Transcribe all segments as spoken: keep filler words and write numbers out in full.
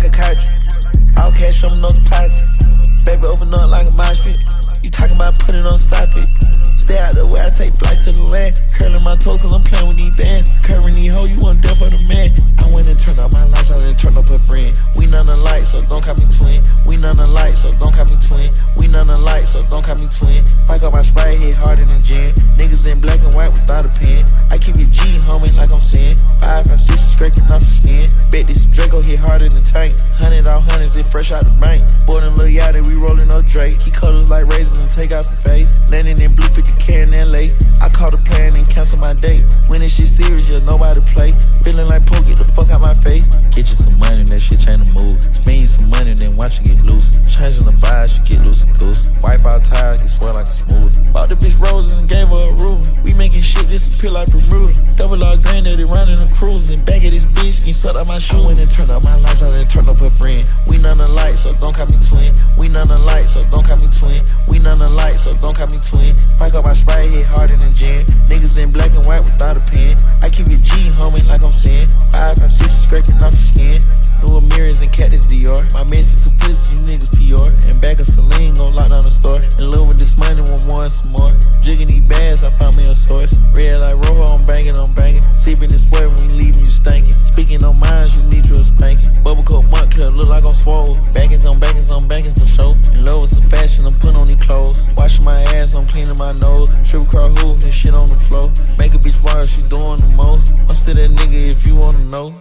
like a country. All cash from no deposit. Baby, open up like a mosh pit. You talking about put it on, stop it. Stay out the way, I take flights to the land. Curling my toes cause I'm playing with these bands. Curving these hoes, you want death for the man. I went and turned up my lights, I didn't turn up a friend. We none alike, so don't call me twin. We none alike, so don't call me twin. We none alike, so don't call me twin. Back up my sprite, hit harder than gin. Niggas in black and white without a pen. I keep it G, homie, like I'm saying. Five, five, six, scraping off your skin. Bet this Draco hit harder than tank. Hundred all hundreds, it fresh out the bank. Boy, them little yachty, we rollin' no Drake. He colors like razors and take off your face. Landing in blue fifty K in L A. I called a plan and cancel my date. When this shit serious, yeah, nobody play. Feeling like Poe, get the fuck out my face. Get you some money, that shit change the mood. Spend you some money, then watch you get loose. Changing the bias, you get loose and goose. Wipe out tires, get swell like a smooth. Bought the bitch roses and gave her a room. We making shit disappear like Bermuda. Double R granddaddy running a cruise. And back at this bitch, you sucked up my shoe. And then turn up my lights, I didn't turn up her friend. We none alike, so don't call me twin. We none alike, so don't call me twin. We none alike, so don't call me twin. Back up my sprite, hit harder than gin. Niggas in black and white without a pen. I keep it G, homie, like I'm saying. Five, five, six, scraping off your skin. New mirrors and Cactus Dior. My message to pussy, you niggas P R. And back of Celine, gon' lock down the store. In love with this money, want more and some more. Jigging these bags, I found me a source. Red like Rojo, I'm banging, I'm banging. Sipping this sweat when you leaving, you stinking. Speaking on minds, you need you a spanking. Bubble coat Montclair, look like I'm swole. Bankings on bankings on bankings for show. In love with some fashion, I'm putting on these clothes. Washing my ass, I'm cleaning my nose. Triple car hoop and shit on the floor. Make a bitch wild, she doing the most. I'm still that nigga if you wanna know.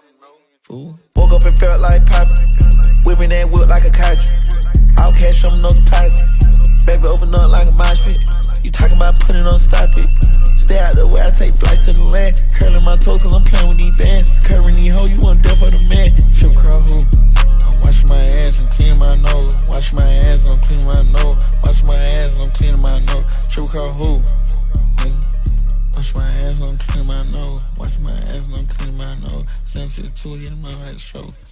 Fool. Woke up and felt like poppin'. Whipping that whip like a country. All cash from no deposit. Baby, open up like a mosh pit. You talking about put it on, stop it. Stay out the way, I take flights to the land. Curling my toes cause I'm playing with these bands. Curving these hoes, you want death for the man. Triple cross who? I'm washing my ass and cleaning my nose. Wash my ass and I'm cleaning my nose. Wash my ass and I'm cleaning my nose. Triple cross who? Wash my ass and I'm cleaning my nose. Wash my ass and I'm cleaning my nose. seven six two hitting my right stroke.